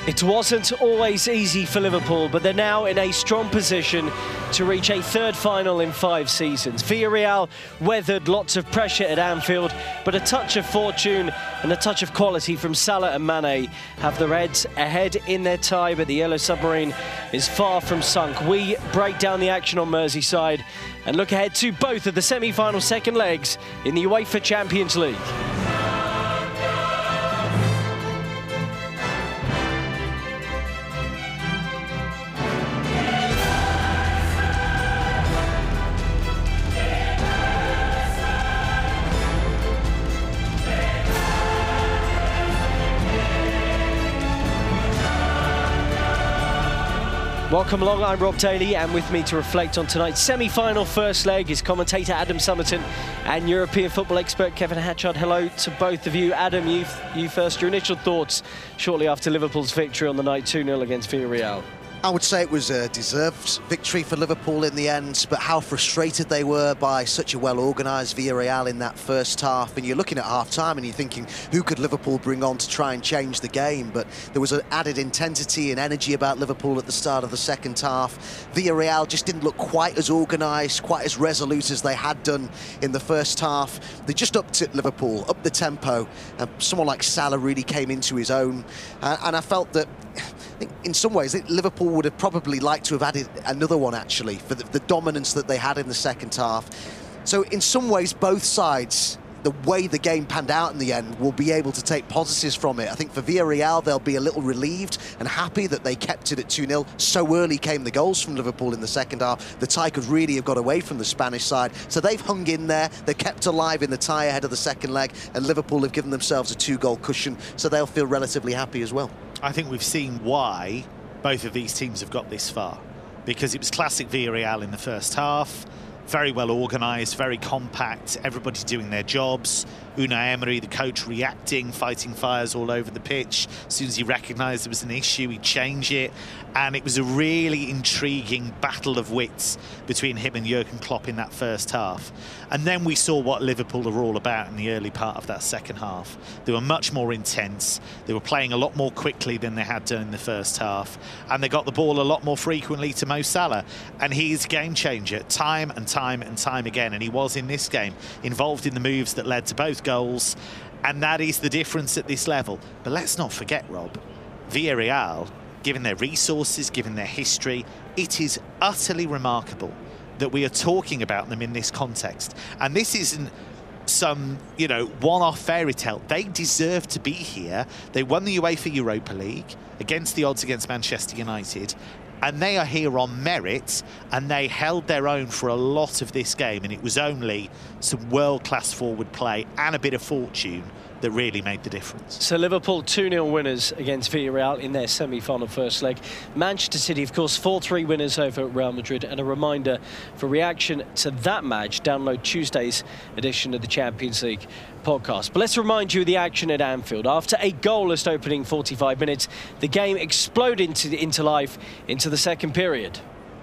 It wasn't always easy for Liverpool, but they're now in a strong position to reach a third final in 5 seasons. Villarreal weathered lots of pressure at Anfield, but a touch of fortune and a touch of quality from Salah and Mane have the Reds ahead in their tie, but the Yellow Submarine is far from sunk. We break down the action on Merseyside and look ahead to both of the semi-final second legs in the UEFA Champions League. Welcome along, I'm Rob Daly, and with me to reflect on tonight's semi-final first leg is commentator Adam Summerton and European football expert Kevin Hatchard. Hello to both of you. Adam, you first, your initial thoughts shortly after Liverpool's victory on the night 2-0 against Villarreal. I would say it was a deserved victory for Liverpool in the end, but how frustrated they were by such a well-organised Villarreal in that first half. And you're looking at half-time and you're thinking, who could Liverpool bring on to try and change the game? But there was an added intensity and energy about Liverpool at the start of the second half. Villarreal just didn't look quite as organised, quite as resolute as they had done in the first half. They just upped it, Liverpool, upped the tempo. Someone like Salah really came into his own. And I felt that, I think in some ways, Liverpool would have probably liked to have added another one, actually, for the dominance that they had in the second half. So in some ways, both sides, the way the game panned out in the end, will be able to take positives from it. I think for Villarreal, they'll be a little relieved and happy that they kept it at 2-0. So early came the goals from Liverpool in the second half. The tie could really have got away from the Spanish side. So they've hung in there. They're kept alive in the tie ahead of the second leg. And Liverpool have given themselves a 2-goal cushion. So they'll feel relatively happy as well. I think we've seen why both of these teams have got this far. Because it was classic Villarreal in the first half. Very well organised, very compact, everybody doing their jobs. Unai Emery, the coach, reacting, fighting fires all over the pitch. As soon as he recognised there was an issue, he'd change it. And it was a really intriguing battle of wits between him and Jurgen Klopp in that first half. And then we saw what Liverpool are all about in the early part of that second half. They were much more intense. They were playing a lot more quickly than they had done in the first half. And they got the ball a lot more frequently to Mo Salah. And he's a game changer time and time and time again. And he was in this game, involved in the moves that led to both goals. And that is the difference at this level. But let's not forget, Rob, Villarreal, given their resources, given their history, it is utterly remarkable that we are talking about them in this context. And this isn't some, one-off fairy tale. They deserve to be here. They won the UEFA Europa League against the odds against Manchester United. And they are here on merit, and they held their own for a lot of this game. And it was only some world-class forward play and a bit of fortune that really made the difference. So Liverpool 2-0 winners against Villarreal in their semi-final first leg. Manchester City, of course, 4-3 winners over Real Madrid. And a reminder, for reaction to that match, download Tuesday's edition of the Champions League podcast. But let's remind you of the action at Anfield. After a goalless opening 45 minutes, the game exploded into life into the second period.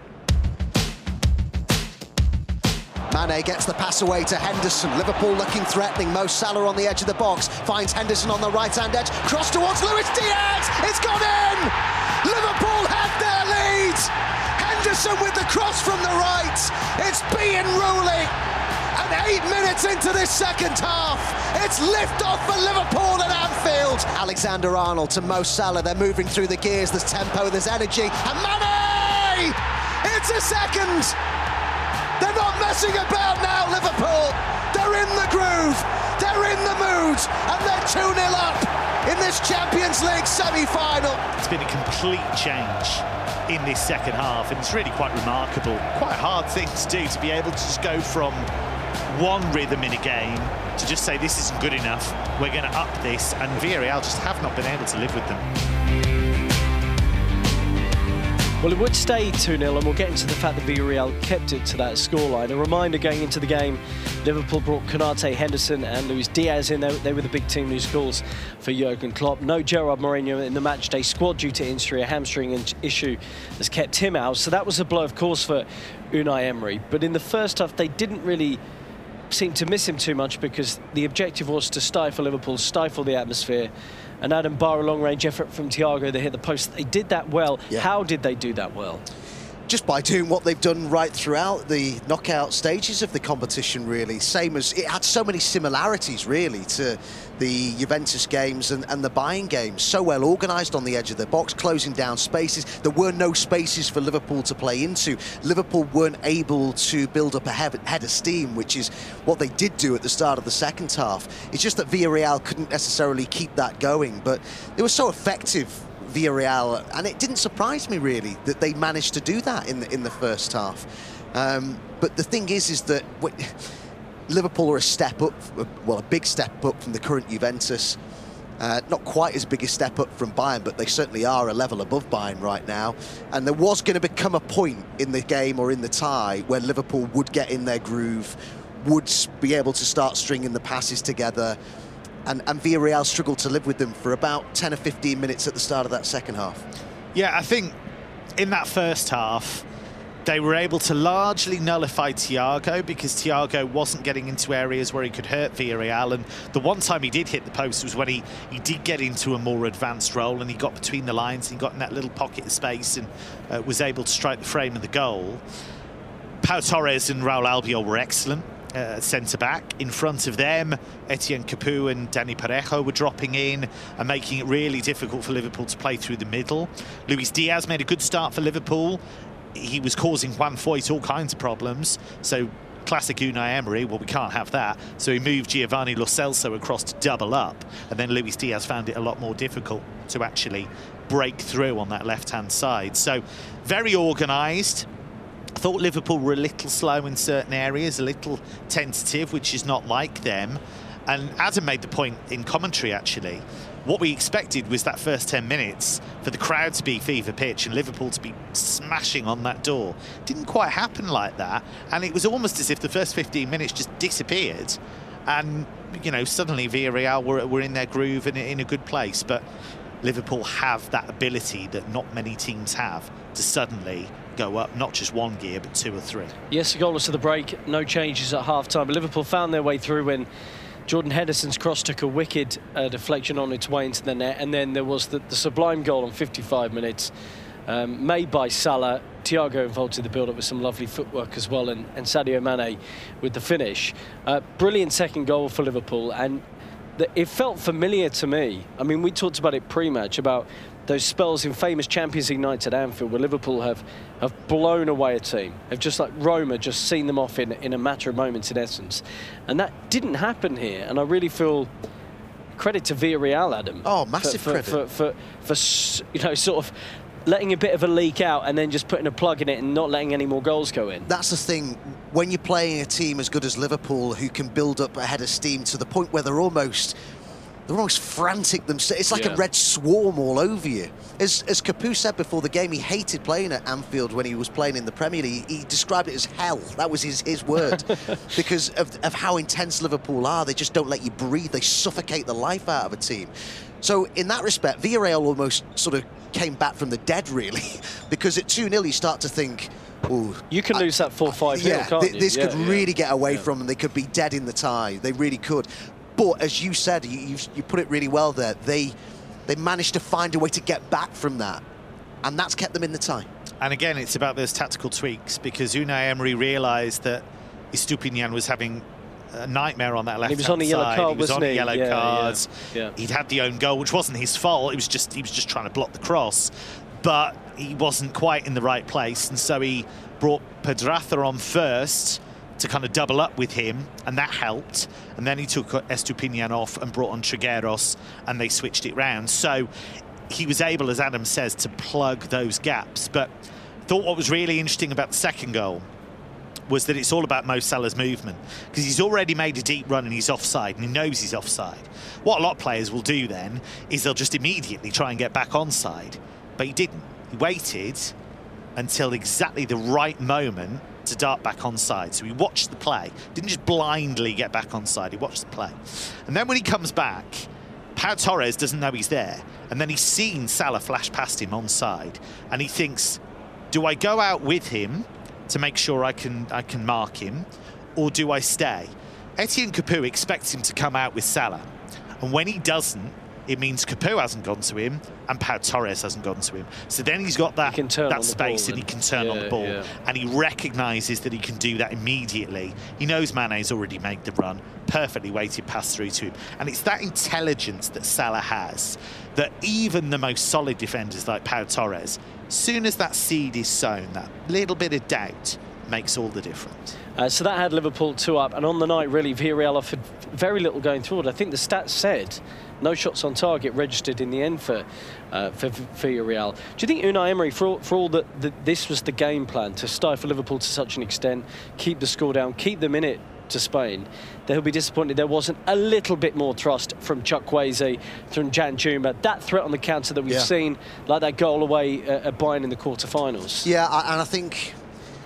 Mane gets the pass away to Henderson. Liverpool looking threatening. Mo Salah on the edge of the box. Finds Henderson on the right-hand edge. Cross towards Luis Diaz. It's gone in! Liverpool have their lead! Henderson with the cross from the right. It's being ruling. And 8 minutes into this second half, it's lift-off for Liverpool at Anfield. Alexander-Arnold to Mo Salah. They're moving through the gears. There's tempo, there's energy. And Mane! It's a second! They're not messing about now, Liverpool. They're in the groove, they're in the mood, and they're 2-0 up in this Champions League semi-final. It's been a complete change in this second half, and it's really quite remarkable. Quite a hard thing to do, to be able to just go from one rhythm in a game to just say this isn't good enough, we're going to up this, and Villarreal just have not been able to live with them. Well, it would stay 2-0, and we'll get into the fact that Villarreal kept it to that scoreline. A reminder going into the game, Liverpool brought Konate, Henderson and Luis Diaz in. They were the big team news calls for Jurgen Klopp. No Gerard Moreno in the matchday squad due to injury. A hamstring issue has kept him out. So that was a blow, of course, for Unai Emery. But in the first half, they didn't really seem to miss him too much, because the objective was to stifle Liverpool, stifle the atmosphere, And Adam, bar a long-range effort from Thiago, they hit the post. They did that well. Yeah. How did they do that well? Just by doing what they've done right throughout the knockout stages of the competition, really. Same as, it had so many similarities, really, to the Juventus games and the Bayern games. So well organised on the edge of the box, closing down spaces. There were no spaces for Liverpool to play into. Liverpool weren't able to build up a head of steam, which is what they did do at the start of the second half. It's just that Villarreal couldn't necessarily keep that going, but they were so effective, Villarreal, and it didn't surprise me really that they managed to do that in the first half. But the thing is that Liverpool are a step up, well, a big step up from the current Juventus. Not quite as big a step up from Bayern, but they certainly are a level above Bayern right now. And there was going to become a point in the game or in the tie where Liverpool would get in their groove, would be able to start stringing the passes together. And Villarreal struggled to live with them for about 10 or 15 minutes at the start of that second half. Yeah, I think in that first half, they were able to largely nullify Thiago because Thiago wasn't getting into areas where he could hurt Villarreal. And the one time he did hit the post was when he did get into a more advanced role and he got between the lines and he got in that little pocket of space and was able to strike the frame of the goal. Pau Torres and Raul Albiol were excellent. Centre-back. In front of them, Etienne Capoue and Dani Parejo were dropping in and making it really difficult for Liverpool to play through the middle. Luis Diaz made a good start for Liverpool. He was causing Juan Foyth all kinds of problems. So classic Unai Emery, well, we can't have that. So he moved Giovanni Lo Celso across to double up. And then Luis Diaz found it a lot more difficult to actually break through on that left-hand side. So very organised. I thought Liverpool were a little slow in certain areas, a little tentative, which is not like them. And Adam made the point in commentary, actually. What we expected was that first 10 minutes for the crowd to be fever pitch and Liverpool to be smashing on that door. Didn't quite happen like that. And it was almost as if the first 15 minutes just disappeared. And, you know, suddenly Villarreal were in their groove and in a good place. But Liverpool have that ability that not many teams have to suddenly go up not just one gear but two or three. Yes, goalless to the break, no changes at half-time, but Liverpool found their way through when Jordan Henderson's cross took a wicked deflection on its way into the net, and then there was the sublime goal on 55 minutes made by Salah. Thiago involved in the build-up with some lovely footwork as well, and Sadio Mane with the finish. Brilliant second goal for Liverpool, and it felt familiar to me. I mean, we talked about it pre-match, about those spells in famous Champions League nights at Anfield where Liverpool have blown away a team, have just like Roma, just seen them off in a matter of moments in essence. And that didn't happen here, and I really feel credit to Villarreal, Adam. Oh, massive credit. For you know, sort of letting a bit of a leak out and then just putting a plug in it and not letting any more goals go in. That's the thing, when you're playing a team as good as Liverpool who can build up a head of steam to the point where they're almost frantic themselves. It's like a red swarm all over you. As Capoue said before the game, he hated playing at Anfield when he was playing in the Premier League. He described it as hell. That was his word. Because of how intense Liverpool are. They just don't let you breathe. They suffocate the life out of a team. So in that respect, Villarreal almost sort of came back from the dead, really. Because at 2-0, you start to think, ooh, you can lose that 4-5 yeah, can't you? This could really get away from them. They could be dead in the tie. They really could. But as you said, you put it really well there. They managed to find a way to get back from that, and that's kept them in the tie. And again, it's about those tactical tweaks, because Unai Emery realised that Estupiñán was having a nightmare on that left-hand side. He was on a yellow card, he was on a yellow card. Yeah. He'd had the own goal, which wasn't his fault. He was just trying to block the cross, but he wasn't quite in the right place, and so he brought Pedraza on first to kind of double up with him, and that helped. And then he took Estupiñán off and brought on Trigueros, and they switched it round. So he was able, as Adam says, to plug those gaps. But I thought what was really interesting about the second goal was that it's all about Mo Salah's movement, because he's already made a deep run and he's offside, and he knows he's offside. What a lot of players will do then is they'll just immediately try and get back onside, but he didn't. He waited until exactly the right moment to dart back onside. So he watched the play, didn't just blindly get back onside, he watched the play. And then when he comes back, Pau Torres doesn't know he's there, and then he's seen Salah flash past him onside, and he thinks, do I go out with him to make sure I can mark him, or do I stay? Etienne Capoue expects him to come out with Salah, and when he doesn't, it means Capoue hasn't gone to him and Pau Torres hasn't gone to him. So then he's got that space and he can turn on the ball. And he recognises that he can do that immediately. He knows Mane's already made the run, perfectly weighted pass through to him. And it's that intelligence that Salah has that even the most solid defenders like Pau Torres, soon as that seed is sown, that little bit of doubt makes all the difference. So that had Liverpool 2 up, and on the night, really, Villarreal offered very little going forward. I think the stats said no shots on target registered in the end for Villarreal. Do you think Unai Emery, for all that this was the game plan, to stifle Liverpool to such an extent, keep the score down, keep them in it to Spain, that he'll be disappointed there wasn't a little bit more trust from Chukwueze, from Danjuma, that threat on the counter that we've seen, like that goal away at Bayern in the quarter-finals? Yeah, and I think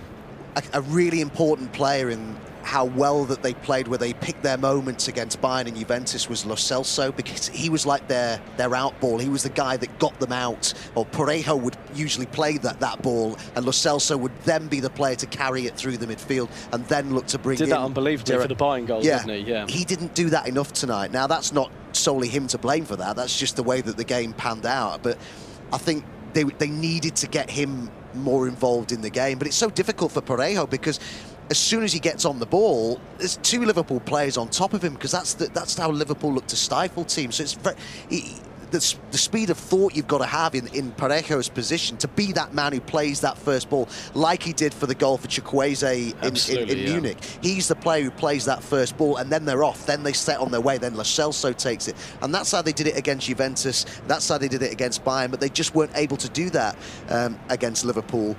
a really important player in how well that they played, where they picked their moments against Bayern and Juventus, was Lo Celso, because he was like their out ball. He was the guy that got them out. Or Parejo would usually play that ball, and Lo Celso would then be the player to carry it through the midfield and then look to bring in. Did that unbelievably for the Bayern goal, didn't he? Yeah. He didn't do that enough tonight. Now, that's not solely him to blame for that. That's just the way that the game panned out. But I think they needed to get him more involved in the game. But it's so difficult for Parejo because as soon as he gets on the ball, there's 2 Liverpool players on top of him, because that's how Liverpool look to stifle teams. So it's very, the speed of thought you've got to have in Parejo's position to be that man who plays that first ball, like he did for the goal for Chukwueze in Munich. He's the player who plays that first ball, and then they're off. Then they set on their way. Then Lo Celso takes it, and that's how they did it against Juventus. That's how they did it against Bayern. But they just weren't able to do that against Liverpool.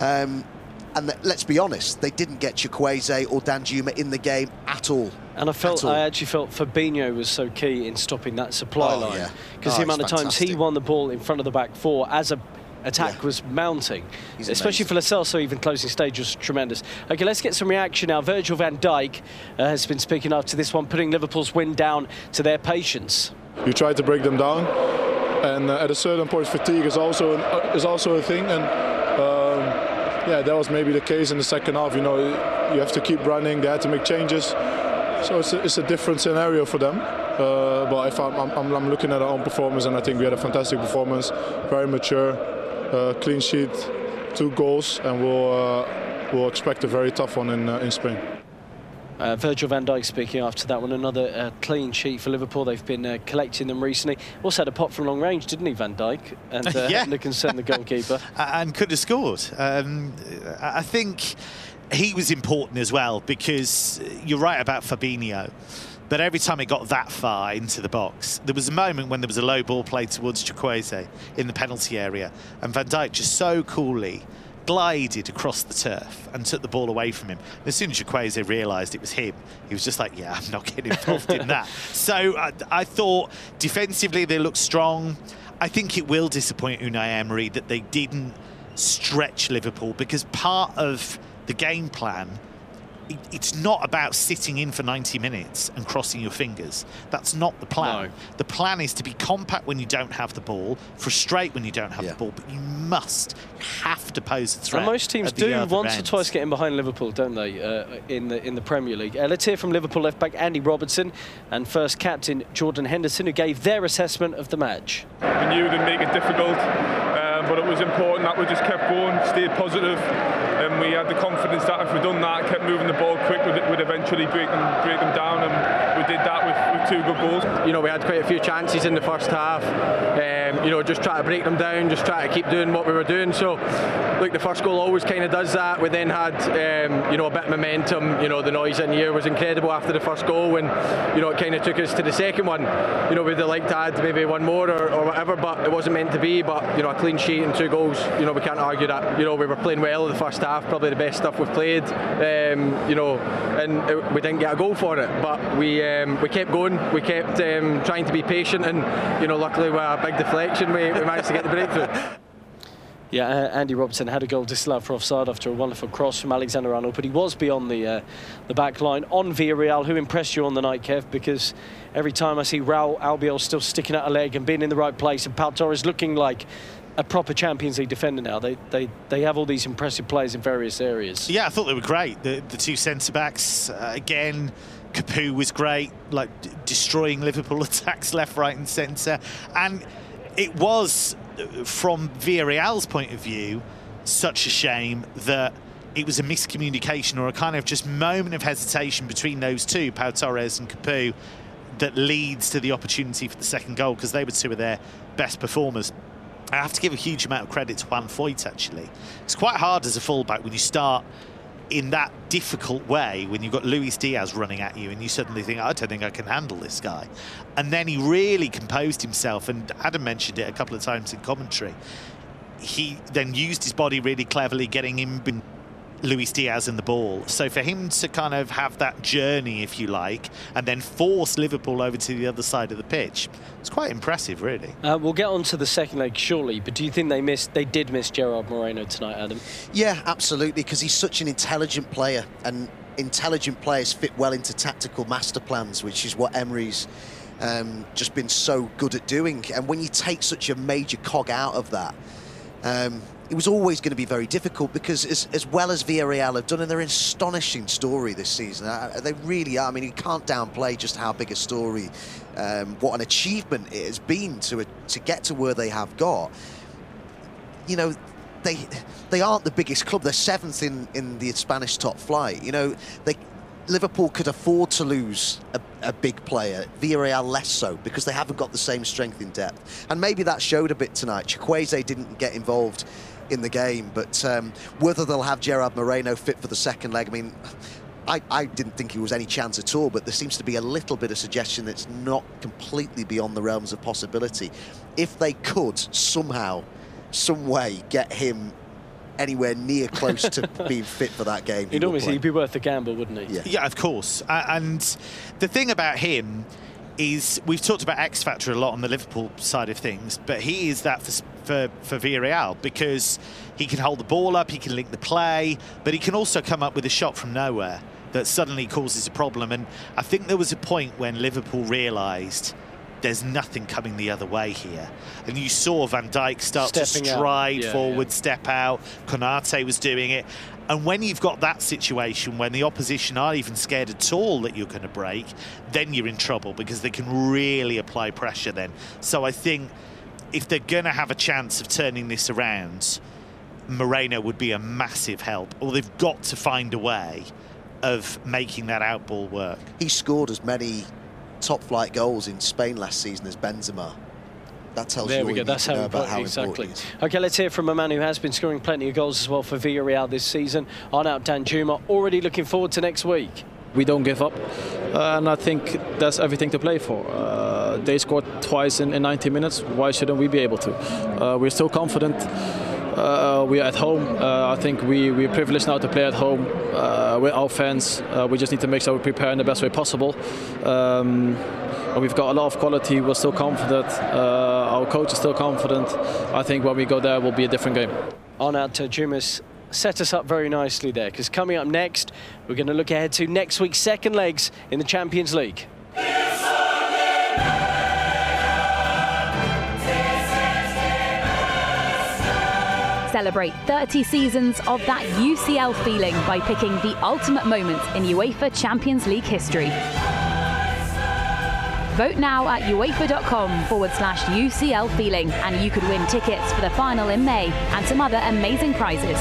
And let's be honest, they didn't get Chukwueze or Danjuma in the game at all. And I actually felt Fabinho was so key in stopping that supply line. Because the amount of times he won the ball in front of the back four as a attack was mounting, especially for Lo Celso, even closing stage was tremendous. Okay, let's get some reaction now. Virgil van Dijk has been speaking after this one, putting Liverpool's win down to their patience. You try to break them down, and at a certain point fatigue is also a thing, and yeah, that was maybe the case in the second half. You know, you have to keep running. They had to make changes, so it's a different scenario for them. But if I'm looking at our own performance, and I think we had a fantastic performance, very mature, clean sheet, 2 goals, and we'll expect a very tough one in Spain. Virgil van Dijk speaking after that one. Another clean sheet for Liverpool. They've been collecting them recently. Also had a pop from long range, didn't he, Van Dijk? And looking send the goalkeeper. And could have scored. I think he was important as well, because you're right about Fabinho. But every time it got that far into the box, there was a moment when there was a low ball played towards Chukwueze in the penalty area, and Van Dijk just so coolly glided across the turf and took the ball away from him. And as soon as Chukwueze realised it was him, he was just like, yeah, I'm not getting involved in that. So I thought defensively they looked strong. I think it will disappoint Unai Emery that they didn't stretch Liverpool, because part of the game plan, it's not about sitting in for 90 minutes and crossing your fingers. That's not the plan. No. The plan is to be compact when you don't have the ball, frustrate when you don't have the ball, but you have to pose a threat. And most teams do once or twice get in behind Liverpool, don't they, in the Premier League. Let's hear from Liverpool left-back Andy Robertson and first captain Jordan Henderson, who gave their assessment of the match. We knew they'd make it difficult, but it was important that we just kept going, stayed positive, and we had the confidence that if we'd done that, kept moving the ball quick, we'd eventually break them down, and we did that with 2 good goals. You know, we had quite a few chances in the first half. You know, just try to break them down, just try to keep doing what we were doing. So, look, the first goal always kind of does that. We then had, you know, a bit of momentum. You know, the noise in here was incredible after the first goal, and you know, it kind of took us to the second one. You know, we'd have liked to add maybe 1 more or whatever, but it wasn't meant to be. But you know, a clean sheet and 2 goals. You know, we can't argue that. You know, we were playing well in the first half, probably the best stuff we've played. You know, and we didn't get a goal for it, but we kept going. We kept trying to be patient, and you know, luckily with a big deflection, we managed to get the breakthrough. Yeah, Andy Robertson had a goal disallowed for offside after a wonderful cross from Alexander-Arnold, but he was beyond the back line. On Villarreal, who impressed you on the night, Kev? Because every time I see Raul Albiol still sticking out a leg and being in the right place, and Pau Torres looking like a proper Champions League defender now. They have all these impressive players in various areas. Yeah, I thought they were great. The two centre-backs, again, Capoue was great, like destroying Liverpool attacks left, right and centre. And it was, from Villarreal's point of view, such a shame that it was a miscommunication or a kind of just moment of hesitation between those two, Pau Torres and Capoue, that leads to the opportunity for the second goal, because they were two of their best performers. I have to give a huge amount of credit to Juan Foyth, actually. It's quite hard as a fullback when you start in that difficult way, when you've got Luis Diaz running at you and you suddenly think, I don't think I can handle this guy. And then he really composed himself, and Adam mentioned it a couple of times in commentary. He then used his body really cleverly, getting in Luis Diaz and the ball. So for him to kind of have that journey, if you like, and then force Liverpool over to the other side of the pitch, it's quite impressive, really. We'll get on to the second leg shortly, but do you think they did miss Gerard Moreno tonight, Adam? Yeah, absolutely, because he's such an intelligent player, and intelligent players fit well into tactical master plans, which is what Emery's just been so good at doing. And when you take such a major cog out of that, it was always going to be very difficult, because as well as Villarreal have done, and they're an astonishing story this season, they really are. I mean, you can't downplay just how big a story, what an achievement it has been to get to where they have got. You know, they aren't the biggest club. They're 7th in the Spanish top flight. You know, Liverpool could afford to lose a big player, Villarreal less so, because they haven't got the same strength in depth. And maybe that showed a bit tonight. Chukwueze didn't get involved in the game, but whether they'll have Gerard Moreno fit for the second leg, I mean, I didn't think he was any chance at all, but there seems to be a little bit of suggestion that's not completely beyond the realms of possibility. If they could somehow, some way, get him anywhere near close to being fit for that game, he'd be worth a gamble, wouldn't he? Yeah, of course. And the thing about him is, we've talked about X Factor a lot on the Liverpool side of things, but he is that for Villarreal, because he can hold the ball up, he can link the play, but he can also come up with a shot from nowhere that suddenly causes a problem. And I think there was a point when Liverpool realised there's nothing coming the other way here. And you saw Van Dijk start to stride forward, step out. Konate was doing it. And when you've got that situation, when the opposition aren't even scared at all that you're going to break, then you're in trouble, because they can really apply pressure then. So I think if they're going to have a chance of turning this around, Moreno would be a massive help. Or they've got to find a way of making that outball work. He scored as many top-flight goals in Spain last season as Benzema. That tells you all you need to know about how important he is. Okay, let's hear from a man who has been scoring plenty of goals as well for Villarreal this season. Arnaut Danjuma, already looking forward to next week. We don't give up, and I think that's everything to play for. They scored twice in 90 minutes. Why shouldn't we be able to? We're still confident. We are at home. I think we're privileged now to play at home with our fans. We just need to make sure we prepare in the best way possible. We've got a lot of quality. We're still confident. Our coach is still confident. I think when we go there, it will be a different game. Arnaut Danjuma's set us up very nicely there, because coming up next, we're going to look ahead to next week's second legs in the Champions League. Celebrate 30 seasons of that UCL feeling by picking the ultimate moment in UEFA Champions League history. Vote now at uefa.com/UCL feeling, and you could win tickets for the final in May and some other amazing prizes.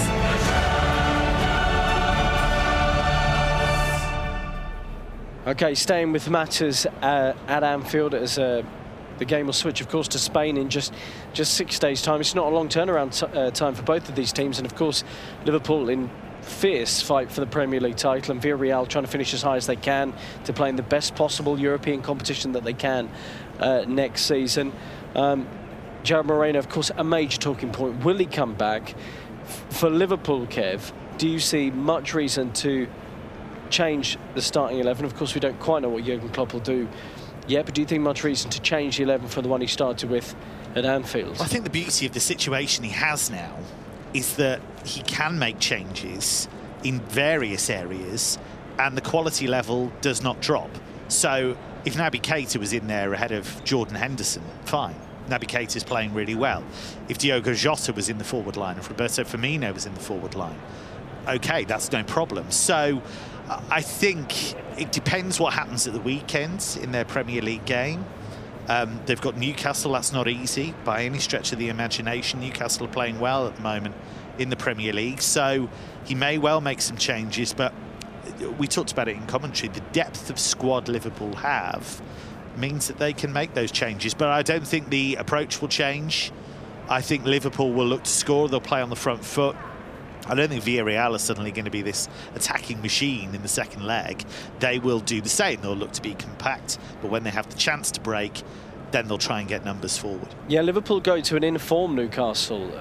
Okay, staying with matters at Anfield, as the game will switch, of course, to Spain in just 6 days' time. It's not a long turnaround time for both of these teams, and of course, Liverpool in fierce fight for the Premier League title, and Villarreal trying to finish as high as they can to play in the best possible European competition that they can next season. Gerard Moreno, of course, a major talking point. Will he come back? For Liverpool, Kev, do you see much reason to change the starting 11? Of course, we don't quite know what Jurgen Klopp will do yet, but do you think much reason to change the 11 from the one he started with at Anfield? I think the beauty of the situation he has now is that he can make changes in various areas and the quality level does not drop. So if Naby Keita was in there ahead of Jordan Henderson, fine. Naby Keita's playing really well. If Diogo Jota was in the forward line, if Roberto Firmino was in the forward line, okay, that's no problem. So I think it depends what happens at the weekend in their Premier League game. They've got Newcastle. That's not easy by any stretch of the imagination. Newcastle are playing well at the moment in the Premier League, so he may well make some changes, but we talked about it in commentary. The depth of squad Liverpool have means that they can make those changes, but I don't think the approach will change. I think Liverpool will look to score. They'll play on the front foot. I don't think Villarreal are suddenly going to be this attacking machine in the second leg. They will do the same. They'll look to be compact, but when they have the chance to break, then they'll try and get numbers forward. Yeah, Liverpool go to an in-form Newcastle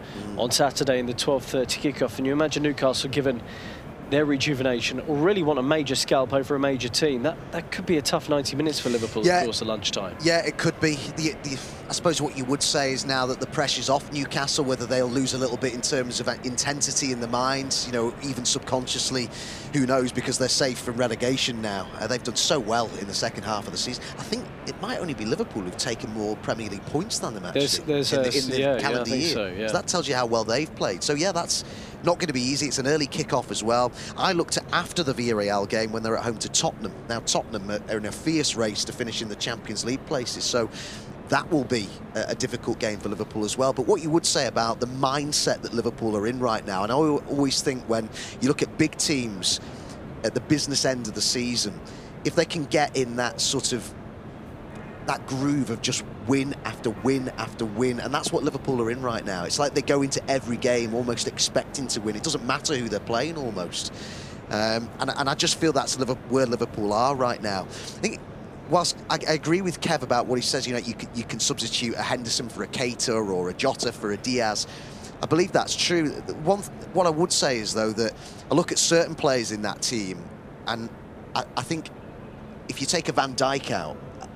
on Saturday in the 12:30 kickoff, and you imagine Newcastle, given their rejuvenation, or really want a major scalp over a major team. That could be a tough 90 minutes for Liverpool, of course, at lunchtime. Yeah, it could be. I suppose what you would say is now that the pressure's off Newcastle, whether they'll lose a little bit in terms of intensity in the minds, you know, even subconsciously, who knows, because they're safe from relegation now. They've done so well in the second half of the season. I think it might only be Liverpool who've taken more Premier League points than them, actually, in the calendar year. So that tells you how well they've played. So, yeah, that's not going to be easy. It's an early kick-off as well. I looked at after the Villarreal game when they're at home to Tottenham. Now, Tottenham are in a fierce race to finish in the Champions League places, so that will be a difficult game for Liverpool as well. But what you would say about the mindset that Liverpool are in right now, and I always think when you look at big teams at the business end of the season, if they can get in that sort of that groove of just win after win after win, and that's what Liverpool are in right now. It's like they go into every game almost expecting to win. It doesn't matter who they're playing almost. And I just feel that's where Liverpool are right now. I think, whilst I agree with Kev about what he says, you know, you can substitute a Henderson for a Keita or a Jota for a Diaz. I believe that's true. What I would say is, though, that I look at certain players in that team, and I think if you take a Van Dijk out,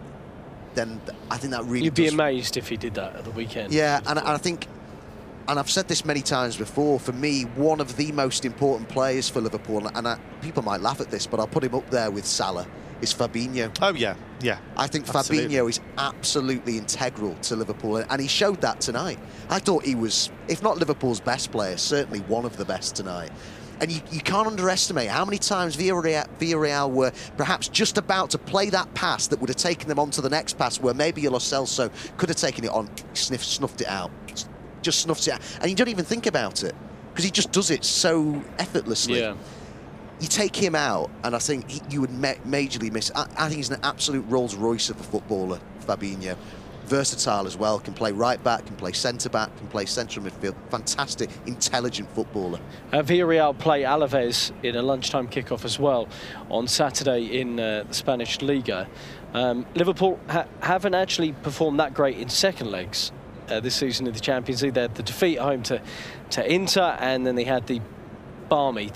then I think that really You'd be amazed if he did that at the weekend. Yeah, and I think, and I've said this many times before, for me, one of the most important players for Liverpool, and people might laugh at this, but I'll put him up there with Salah, is Fabinho. Oh, yeah, yeah. I think Fabinho is absolutely integral to Liverpool, and he showed that tonight. I thought he was, if not Liverpool's best player, certainly one of the best tonight. And you can't underestimate how many times Villarreal were perhaps just about to play that pass that would have taken them on to the next pass, where maybe Lo Celso could have taken it on, snuffed it out. Just snuffs it out. And you don't even think about it, because he just does it so effortlessly. Yeah. You take him out, and I think you would majorly miss. I think he's an absolute Rolls Royce of a footballer, Fabinho. Versatile as well, can play right back, can play centre back, can play central midfield. Fantastic, intelligent footballer. Villarreal play Alaves in a lunchtime kickoff as well on Saturday in the Spanish Liga. Liverpool haven't actually performed that great in second legs this season in the Champions League. They had the defeat at home to Inter, and then they had the balmy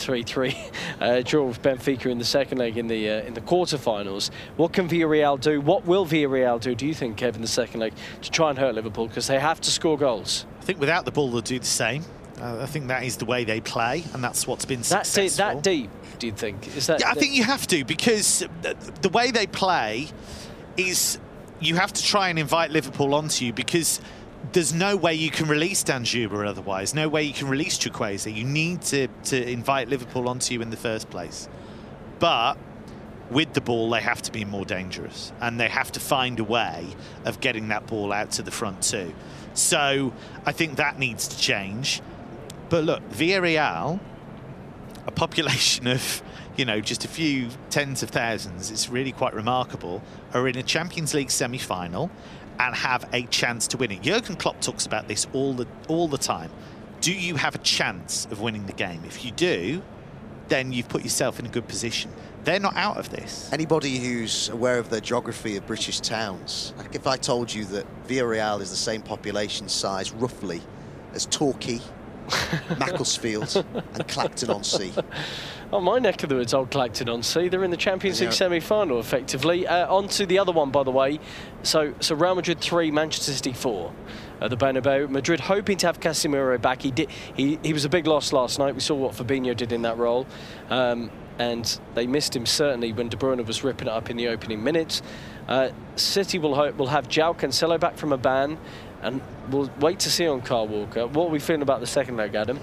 3-3 draw with Benfica in the second leg in the quarterfinals. What can Villarreal do? What will Villarreal do you think, Kev, in the second leg to try and hurt Liverpool, because they have to score goals? I think without the ball they'll do the same. I think that is the way they play, and that's what's been successful. That deep, do you think? Is that? Yeah, I think you have to, because the way they play is you have to try and invite Liverpool onto you, because there's no way you can release Danjuma otherwise, no way you can release Chukwueze. You need to invite Liverpool onto you in the first place. But with the ball, they have to be more dangerous, and they have to find a way of getting that ball out to the front too. So I think that needs to change. But look, Villarreal, a population of, you know, just a few tens of thousands, it's really quite remarkable, are in a Champions League semi-final and have a chance to win it. Jurgen Klopp talks about this all the time. Do you have a chance of winning the game? If you do, then you've put yourself in a good position. They're not out of this. Anybody who's aware of the geography of British towns, like if I told you that Villarreal is the same population size, roughly, as Torquay, Macclesfield and Clacton-on-Sea. Oh, my neck of the woods, Old Clacton-on-Sea. They're in the Champions League semi-final, effectively. On to the other one, by the way. So Real Madrid 3, Manchester City 4 at the Bernabeu. Madrid hoping to have Casemiro back. He was a big loss last night. We saw what Fabinho did in that role. and they missed him certainly when De Bruyne was ripping it up in the opening minutes. City will have João Cancelo back from a ban, and we'll wait to see on Kyle Walker. What are we feeling about the second leg, Adam?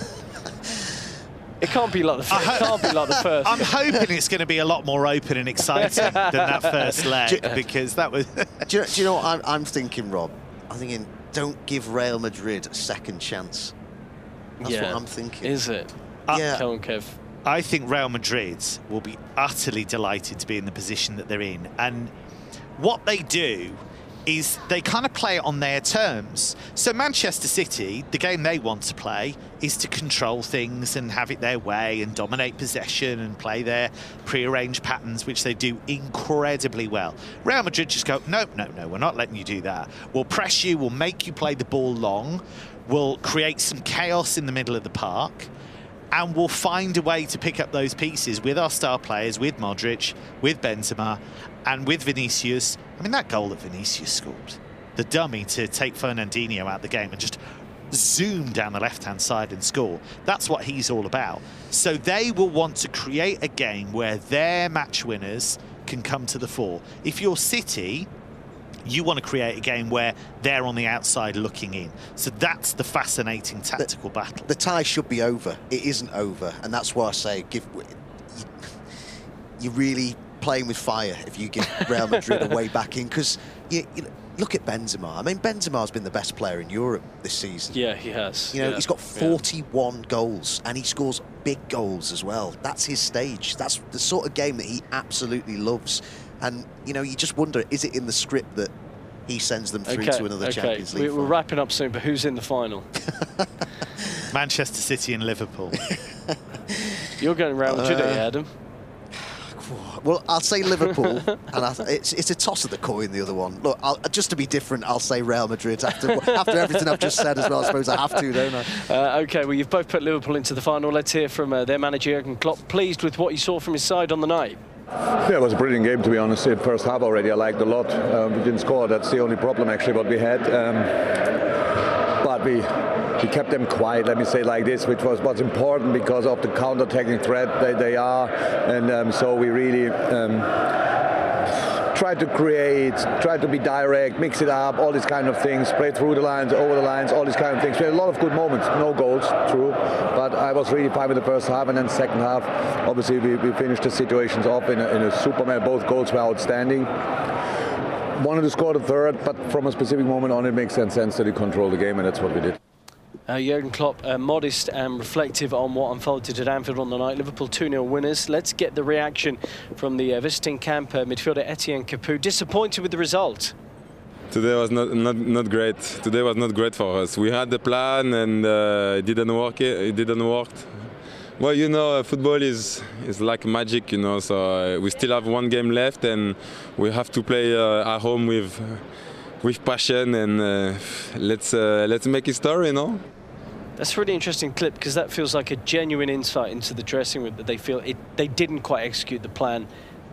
It can't be like the first. I'm hoping it's going to be a lot more open and exciting than that first leg, because that was... do you know what I'm thinking, Rob? I'm thinking, don't give Real Madrid a second chance. That's what I'm thinking. Is it? Yeah. Come on, Kev. I think Real Madrid will be utterly delighted to be in the position that they're in. And what they do is they kind of play it on their terms. So Manchester City, the game they want to play is to control things and have it their way and dominate possession and play their pre-arranged patterns, which they do incredibly well. Real Madrid just go, no, we're not letting you do that. We'll press you, we'll make you play the ball long, we'll create some chaos in the middle of the park, and we'll find a way to pick up those pieces with our star players, with Modric, with Benzema, and with Vinicius. I mean, that goal that Vinicius scored, the dummy to take Fernandinho out of the game and just zoom down the left-hand side and score, that's what he's all about. So they will want to create a game where their match winners can come to the fore. If you're City, you want to create a game where they're on the outside looking in. So that's the fascinating tactical battle. The tie should be over. It isn't over, and that's why I say you're really playing with fire if you give Real Madrid a way back in, because you look at Benzema. I mean, Benzema's been the best player in Europe this season. Yeah, he has. You know, he's got 41 goals, and he scores big goals as well. That's his stage. That's the sort of game that he absolutely loves. And, you know, you just wonder, is it in the script that he sends them through to another Champions League We're wrapping up soon, but who's in the final? Manchester City and Liverpool. You're going Real Madrid, Adam? Well, I'll say Liverpool, and it's a toss of the coin, the other one. Look, just to be different, I'll say Real Madrid after everything I've just said as well. I suppose I have to, don't I? OK, well, you've both put Liverpool into the final. Let's hear from their manager, Jurgen Klopp. Pleased with what you saw from his side on the night? Yeah, it was a brilliant game, to be honest. In first half already, I liked a lot. We didn't score. That's the only problem, actually, what we had. But we kept them quiet, let me say like this, which was what's important because of the counter-attacking threat they are. And so we really tried to create, tried to be direct, mix it up, all these kind of things, play through the lines, over the lines, all these kind of things. We had a lot of good moments, no goals, true, but I was really fine with the first half, and then second half, obviously we finished the situations off in a Superman. Both goals were outstanding. Wanted to score the third, but from a specific moment on, it makes sense that he controlled the game, and that's what we did. Jurgen Klopp, modest and reflective on what unfolded at Anfield on the night. Liverpool 2-0 winners. Let's get the reaction from the visiting camp midfielder Etienne Capoue. Disappointed with the result? Today was not great. Today was not great for us. We had the plan and it didn't work. It didn't work. Well, you know, football is like magic, you know. So we still have one game left, and we have to play at home with passion, and let's make history, you know. That's a really interesting clip, because that feels like a genuine insight into the dressing room, that they feel they didn't quite execute the plan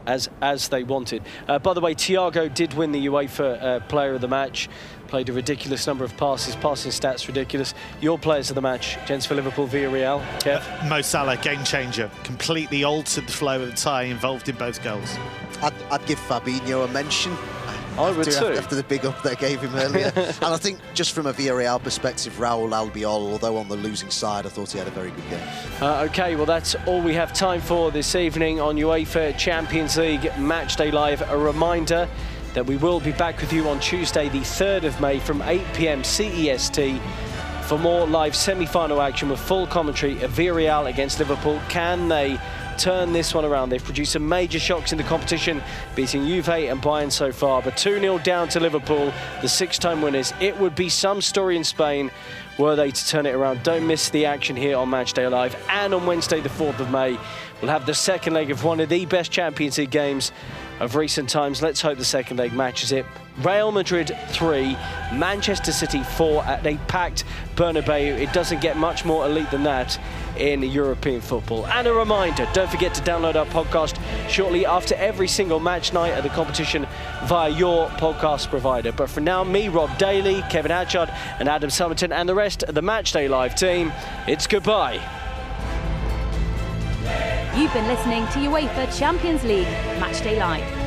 as they wanted. By the way, Thiago did win the UEFA Player of the Match, played a ridiculous number of passes, passing stats ridiculous. Your players of the match, gents, for Liverpool, Villarreal, Kev? Mo Salah, game changer, completely altered the flow of the tie, involved in both goals. I'd give Fabinho a mention. I would too. After the big up they gave him earlier. And I think just from a Villarreal perspective, Raúl Albiol, although on the losing side, I thought he had a very good game. OK, well, that's all we have time for this evening on UEFA Champions League Matchday Live. A reminder that we will be back with you on Tuesday, the 3rd of May from 8 p.m. CEST for more live semi-final action with full commentary of Villarreal against Liverpool. Can they turn this one around? They've produced some major shocks in the competition, beating Juve and Bayern so far, but 2-0 down to Liverpool, the 6-time winners. It would be some story in Spain were they to turn it around. Don't miss the action here on Matchday Live. And on Wednesday, the 4th of May, we'll have the second leg of one of the best Champions League games of recent times. Let's hope the second leg matches it. Real Madrid 3, Manchester City 4 at a packed Bernabeu. It doesn't get much more elite than that in European football. And a reminder, don't forget to download our podcast shortly after every single match night of the competition via your podcast provider. But for now, me, Rob Daly, Kevin Hatchard and Adam Summerton and the rest of the Matchday Live team, it's goodbye. You've been listening to UEFA Champions League Matchday Live.